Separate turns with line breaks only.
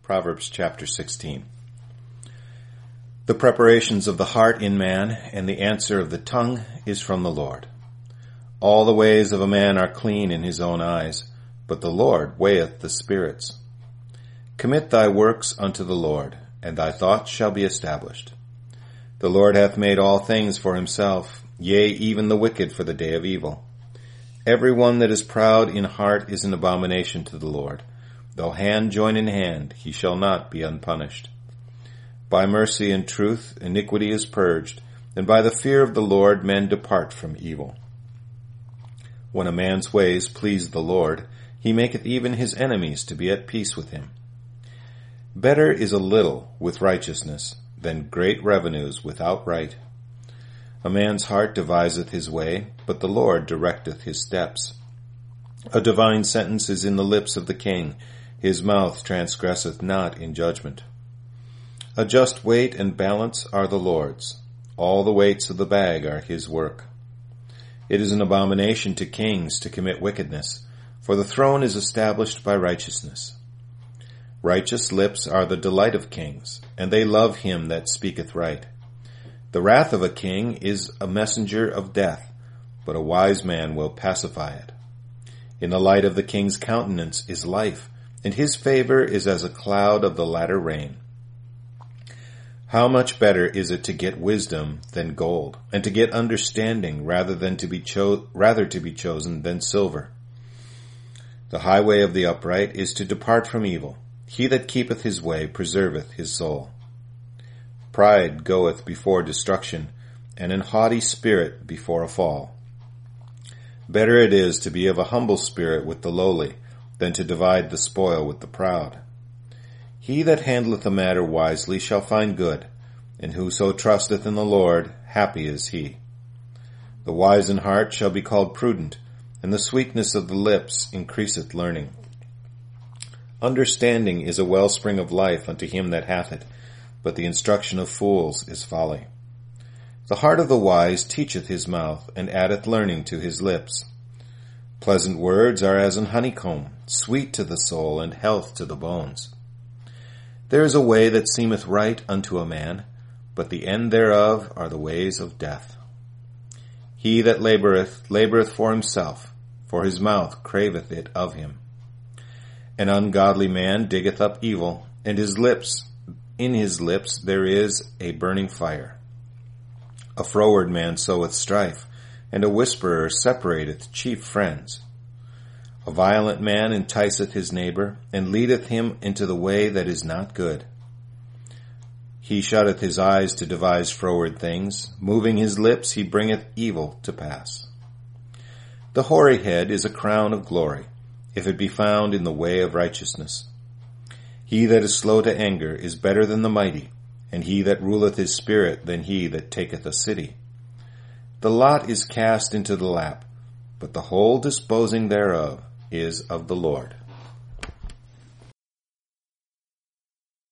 Proverbs chapter 16. The preparations of the heart in man, and the answer of the tongue is from the Lord. All the ways of a man are clean in his own eyes, but the Lord weigheth the spirits. Commit thy works unto the Lord, and thy thoughts shall be established. The Lord hath made all things for himself, yea, even the wicked for the day of evil. Every one that is proud in heart is an abomination to the Lord. Though hand join in hand, he shall not be unpunished. By mercy and truth iniquity is purged, and by the fear of the Lord men depart from evil. When a man's ways please the Lord, he maketh even his enemies to be at peace with him. Better is a little with righteousness than great revenues without right. A man's heart deviseth his way, but the Lord directeth his steps. A divine sentence is in the lips of the king, his mouth transgresseth not in judgment. A just weight and balance are the Lord's. All the weights of the bag are his work. It is an abomination to kings to commit wickedness, for the throne is established by righteousness. Righteous lips are the delight of kings, and they love him that speaketh right. The wrath of a king is a messenger of death, but a wise man will pacify it. In the light of the king's countenance is life, and his favor is as a cloud of the latter rain. How much better is it to get wisdom than gold, and to get understanding rather to be chosen than silver. The highway of the upright is to depart from evil. He that keepeth his way preserveth his soul. Pride goeth before destruction, and an haughty spirit before a fall. Better it is to be of a humble spirit with the lowly, than to divide the spoil with the proud. He that handleth a matter wisely shall find good, and whoso trusteth in the Lord, happy is he. The wise in heart shall be called prudent, and the sweetness of the lips increaseth learning. Understanding is a wellspring of life unto him that hath it, but the instruction of fools is folly. The heart of the wise teacheth his mouth, and addeth learning to his lips. Pleasant words are as an honeycomb, sweet to the soul, and health to the bones. There is a way that seemeth right unto a man, but the end thereof are the ways of death. He that laboureth for himself, for his mouth craveth it of him. An ungodly man diggeth up evil, and in his lips there is a burning fire. A froward man soweth strife, and a whisperer separateth chief friends. A violent man enticeth his neighbor, and leadeth him into the way that is not good. He shutteth his eyes to devise froward things. Moving his lips, he bringeth evil to pass. The hoary head is a crown of glory, if it be found in the way of righteousness. He that is slow to anger is better than the mighty, and he that ruleth his spirit than he that taketh a city. The lot is cast into the lap, but the whole disposing thereof is of the Lord.